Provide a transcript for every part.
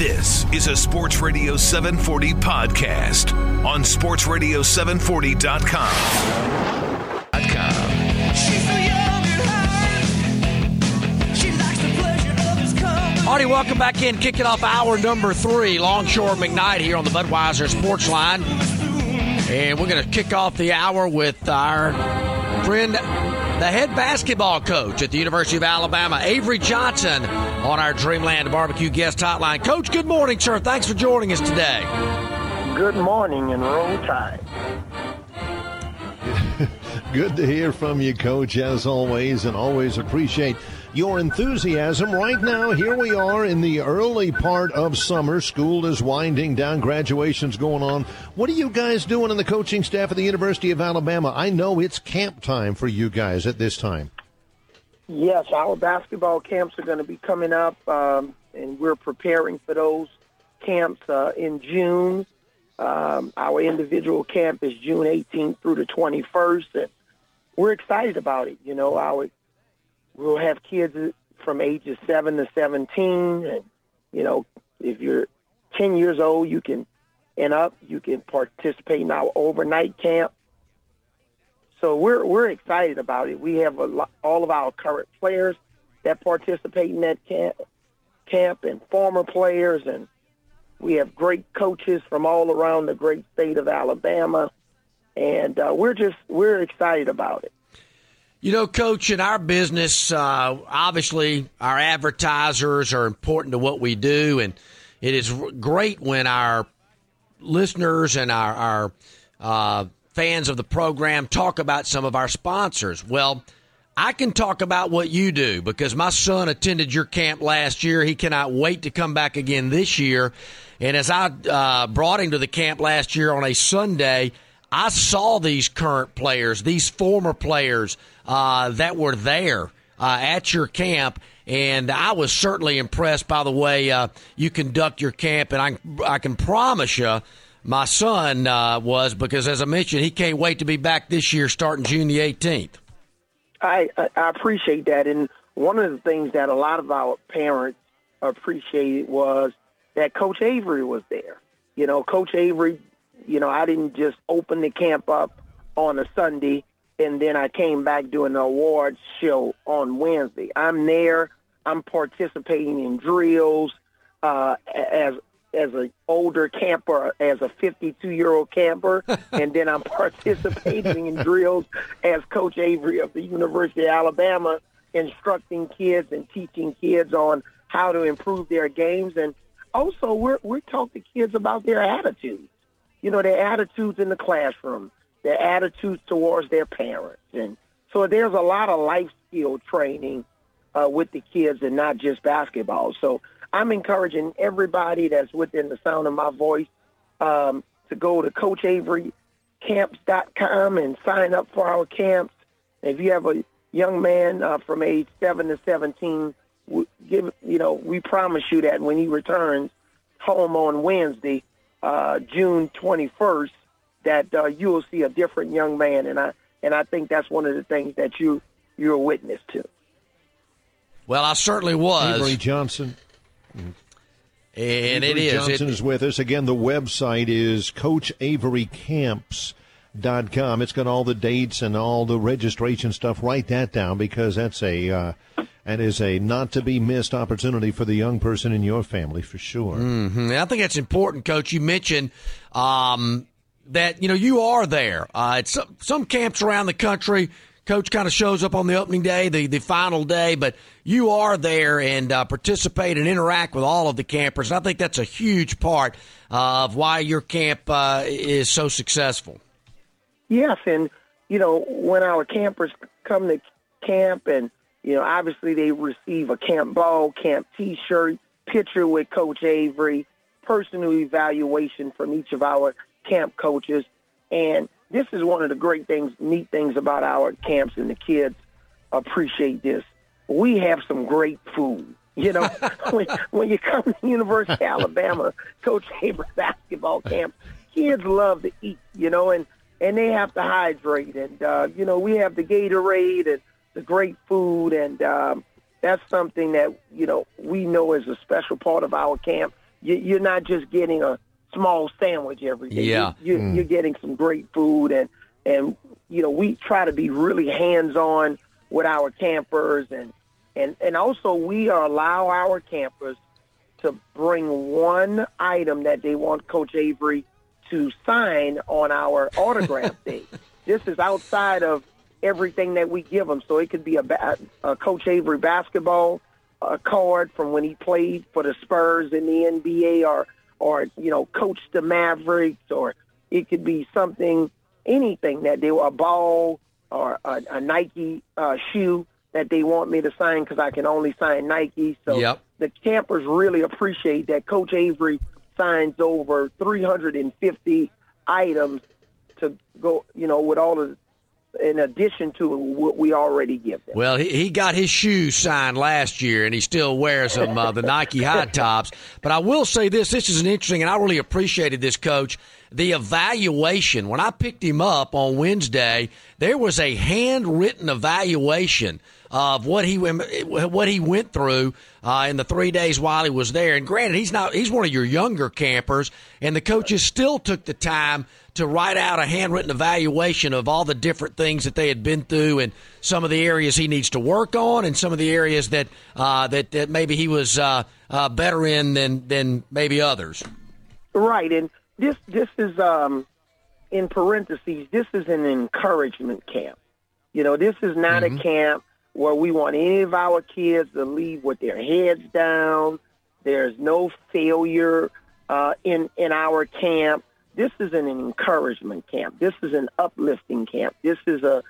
This is a Sports Radio 740 podcast on sportsradio740.com. She's so young at heart. She likes the pleasure of his company. Alrighty, welcome back in. Kicking off hour number 3, Longshore McKnight here on the Budweiser Sports Line. And we're going to kick off the hour with our friend, the head basketball coach at the University of Alabama, Avery Johnson, on our Dreamland Barbecue guest hotline. Coach, good morning, sir. Thanks for joining us today. Good morning and roll tide. Good to hear from you, Coach, as always, and always appreciate your enthusiasm. Right now, here we are in the early part of summer. School is winding down. Graduation's going on. What are you guys doing in the coaching staff at the University of Alabama? I know it's camp time for you guys at this time. Yes, our basketball camps are going to be coming up, and we're preparing for those camps in June. Our individual camp is June 18th through the 21st, and we're excited about it. You know, we'll have kids from ages 7 to 17, and, you know, if you're 10 years old, you can participate in our overnight camp. So we're excited about it. We have all of our current players that participate in that camp and former players, and we have great coaches from all around the great state of Alabama, and we're excited about it. You know, Coach, in our business, obviously our advertisers are important to what we do, and it is great when our listeners and our fans of the program talk about some of our sponsors. Well, I can talk about what you do because my son attended your camp last year. He cannot wait to come back again this year. And as I brought him to the camp last year on a Sunday, I saw these current players, these former players that were there at your camp, and I was certainly impressed by the way you conduct your camp. And I can promise you, my son was, because as I mentioned, he can't wait to be back this year starting June the 18th. I appreciate that. And one of the things that a lot of our parents appreciated was that Coach Avery was there. You know, Coach Avery, you know, I didn't just open the camp up on a Sunday and then I came back doing the awards show on Wednesday. I'm there. I'm participating in drills as an older camper, as a 52-year-old camper, and then I'm participating in drills as Coach Avery of the University of Alabama, instructing kids and teaching kids on how to improve their games. And also we're talking to kids about their attitudes, you know, their attitudes in the classroom, their attitudes towards their parents. And so there's a lot of life skill training with the kids and not just basketball. So I'm encouraging everybody that's within the sound of my voice to go to CoachAveryCamps.com and sign up for our camps. If you have a young man from age 7 to 17, we promise you that when he returns home on Wednesday, June 21st, that you will see a different young man, and I think that's one of the things that you're a witness to. Well, I certainly was. Avery Johnson. And Avery Johnson is with us. Again, the website is CoachAveryCamps.com. It's got all the dates and all the registration stuff. Write that down because that is a not-to-be-missed opportunity for the young person in your family, for sure. Mm-hmm. I think that's important, Coach. You mentioned that, you know, you are there. At some camps around the country, Coach kind of shows up on the opening day, the final day, but you are there and participate and interact with all of the campers. And I think that's a huge part of why your camp is so successful. Yes, and, you know, when our campers come to camp and, you know, obviously they receive a camp ball, camp T-shirt, picture with Coach Avery, personal evaluation from each of our camp coaches, and this is one of the neat things about our camps, and the kids appreciate this. We have some great food. You know, when you come to the University of Alabama, Coach Avery basketball camp, kids love to eat, you know, and they have to hydrate. And, you know, we have the Gatorade and the great food, and that's something that, you know, we know is a special part of our camp. you're not just getting a small sandwich every day. Yeah. You're getting some great food, and we try to be really hands-on with our campers, and also we allow our campers to bring one item that they want Coach Avery to sign on our autograph day. This is outside of everything that we give them. So it could be a Coach Avery basketball card from when he played for the Spurs in the NBA, or coached the Mavericks, or it could be anything that they were, a ball or a Nike shoe that they want me to sign, because I can only sign Nike. So the campers really appreciate that Coach Avery signs over 350 items to go, with all of, in addition to what we already give them. Well, he got his shoes signed last year, and he still wears them, the Nike high tops. But I will say this is an interesting, and I really appreciated this, Coach, the evaluation. When I picked him up on Wednesday, there was a handwritten evaluation of what he went through in the 3 days while he was there. And granted, he's one of your younger campers, and the coaches still took the time to write out a handwritten evaluation of all the different things that they had been through, and some of the areas he needs to work on, and some of the areas that maybe he was better in than maybe others. Right, and this is in parentheses. This is an encouragement camp. This is not a camp where we want any of our kids to leave with their heads down. There's no failure in our camp. This is an encouragement camp. This is an uplifting camp. This is a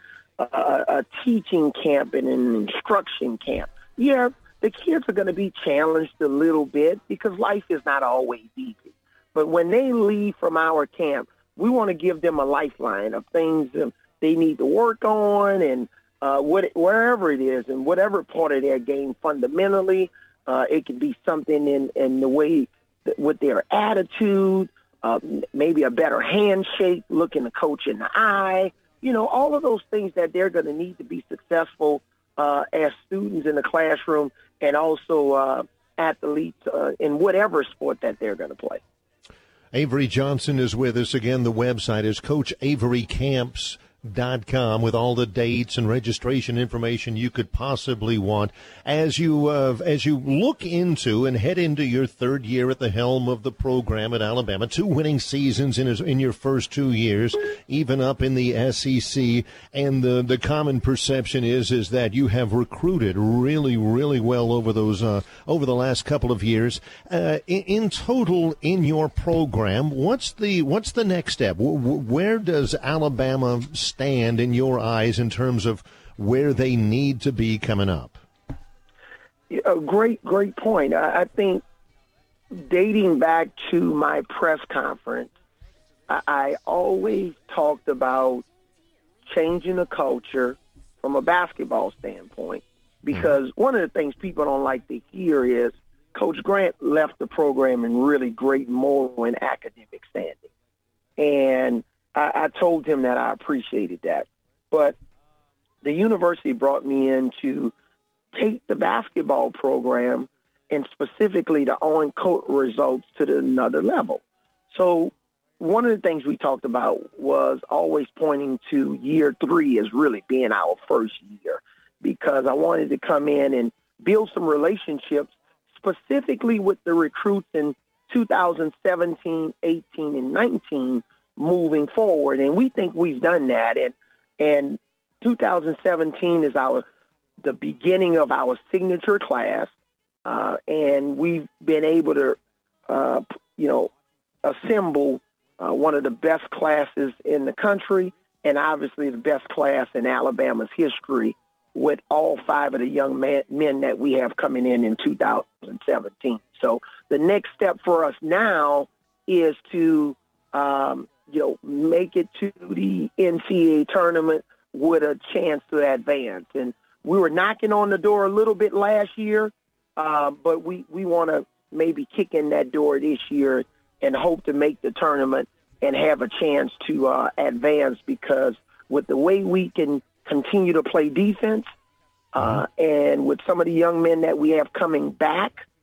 teaching camp and an instruction camp. Yeah, the kids are going to be challenged a little bit because life is not always easy. But when they leave from our camp, we want to give them a lifeline of things that they need to work on, and wherever it is, and whatever part of their game fundamentally. It could be something in the way with their attitude, maybe a better handshake, looking the coach in the eye, all of those things that they're going to need to be successful as students in the classroom, and also athletes in whatever sport that they're going to play. Avery Johnson is with us again. The website is CoachAveryCamps.com with all the dates and registration information you could possibly want as you look into and head into your third year at the helm of the program at Alabama. 2 winning seasons in your first 2 years, even up in the SEC. And the common perception is that you have recruited really, really well over the last couple of years. In total, in your program, what's the next step? Where does Alabama stand in your eyes in terms of where they need to be coming up? Great point. I think dating back to my press conference, I always talked about changing the culture from a basketball standpoint, because one of the things people don't like to hear is Coach Grant left the program in really great moral and academic standing. And I told him that I appreciated that. But the university brought me in to take the basketball program and specifically the on-court results to another level. So one of the things we talked about was always pointing to year 3 as really being our first year, because I wanted to come in and build some relationships specifically with the recruits in 2017, 18, and 19 moving forward. And we think we've done that. And 2017 is the beginning of our signature class. And we've been able to, assemble one of the best classes in the country, and obviously the best class in Alabama's history, with all 5 of the young men that we have coming in 2017. So the next step for us now is to, make it to the NCAA tournament with a chance to advance. And we were knocking on the door a little bit last year, but we want to maybe kick in that door this year and hope to make the tournament and have a chance to advance, because with the way we can continue to play defense, and with some of the young men that we have coming back,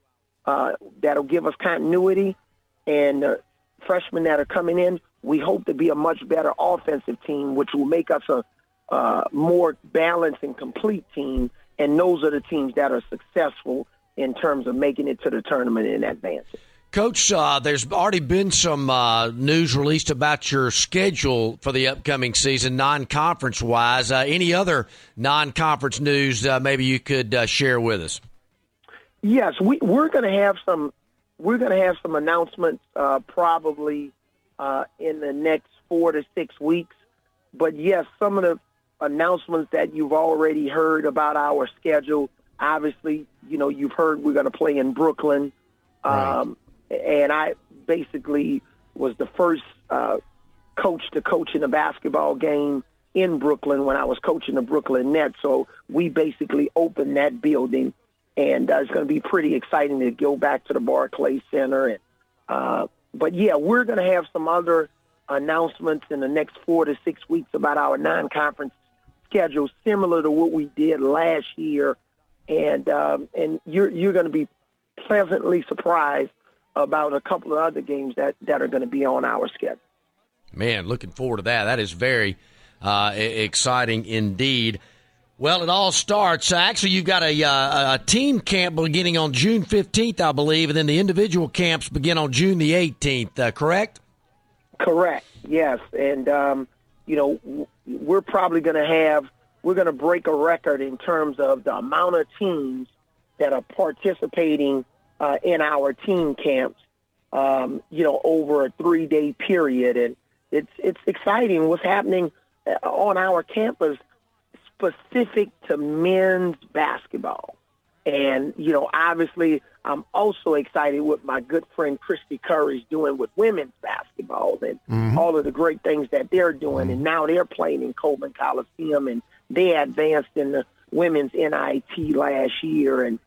that'll give us continuity, and freshmen that are coming in, we hope to be a much better offensive team, which will make us a more balanced and complete team, and those are the teams that are successful in terms of making it to the tournament and advancing. Coach, there's already been some news released about your schedule for the upcoming season, non-conference-wise. Any other non-conference news maybe you could share with us? Yes, we're going to have some. We're going to have some announcements probably in the next 4 to 6 weeks. But yes, some of the announcements that you've already heard about our schedule. Obviously, you've heard we're going to play in Brooklyn. Right. And I basically was the first coach to coach in a basketball game in Brooklyn when I was coaching the Brooklyn Nets. So we basically opened that building, and it's going to be pretty exciting to go back to the Barclays Center. And but, yeah, we're going to have some other announcements in the next 4 to 6 weeks about our non-conference schedule, similar to what we did last year. And you're going to be pleasantly surprised about a couple of other games that are going to be on our schedule. Man, looking forward to that. That is very exciting indeed. Well, it all starts. Actually, you've got a team camp beginning on June 15th, I believe, and then the individual camps begin on June the 18th, correct? Correct, yes. And, we're probably going to break a record in terms of the amount of teams that are participating in our team camps, over a 3-day period. And it's exciting what's happening on our campus specific to men's basketball. And, obviously I'm also excited what my good friend Christy Curry's doing with women's basketball and all of the great things that they're doing. And now they're playing in Coleman Coliseum, and they advanced in the women's NIT last year. And,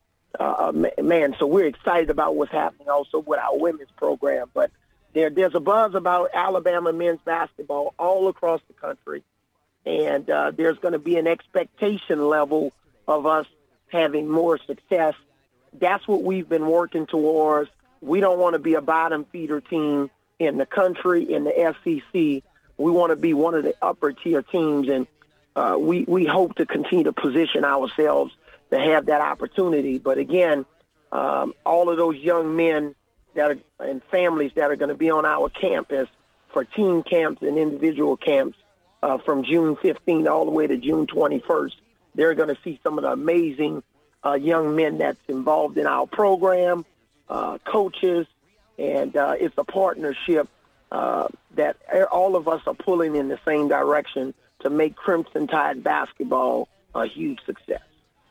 so we're excited about what's happening also with our women's program. But there's a buzz about Alabama men's basketball all across the country, and there's going to be an expectation level of us having more success. That's what we've been working towards. We don't want to be a bottom feeder team in the country, in the SEC. We want to be one of the upper tier teams, and we hope to continue to position ourselves to have that opportunity. But again, all of those young men and families that are going to be on our campus for team camps and individual camps from June 15th all the way to June 21st, they're going to see some of the amazing young men that's involved in our program, coaches, and it's a partnership that all of us are pulling in the same direction to make Crimson Tide basketball a huge success.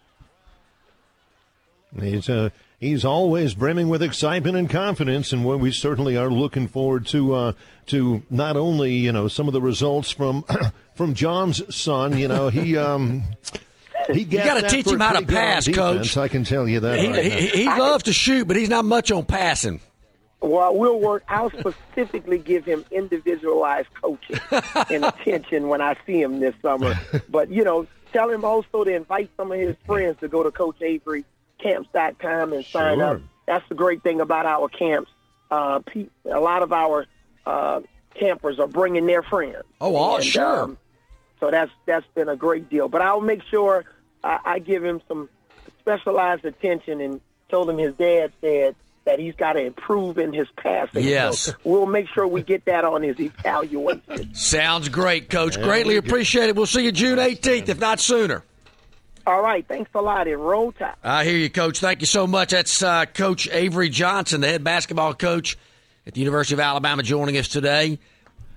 He's always brimming with excitement and confidence, and we certainly are looking forward to not only some of the results from John's son. He you got to teach him how to pass, Coach. I can tell you that. He loves to shoot, but he's not much on passing. Well, we'll work. I'll specifically give him individualized coaching and attention when I see him this summer. But tell him also to invite some of his friends to go to CoachAveryCamps.com and sign up. That's the great thing about our camps. A lot of our campers are bringing their friends. Sure. So that's been a great deal. But I'll make sure I give him some specialized attention, and told him his dad said that he's got to improve in his passing. Yes. So we'll make sure we get that on his evaluation. Sounds great, Coach. Greatly appreciate it. We'll see you June 18th, if not sooner. All right. Thanks a lot. And roll tide. I hear you, Coach. Thank you so much. That's Coach Avery Johnson, the head basketball coach at the University of Alabama, joining us today.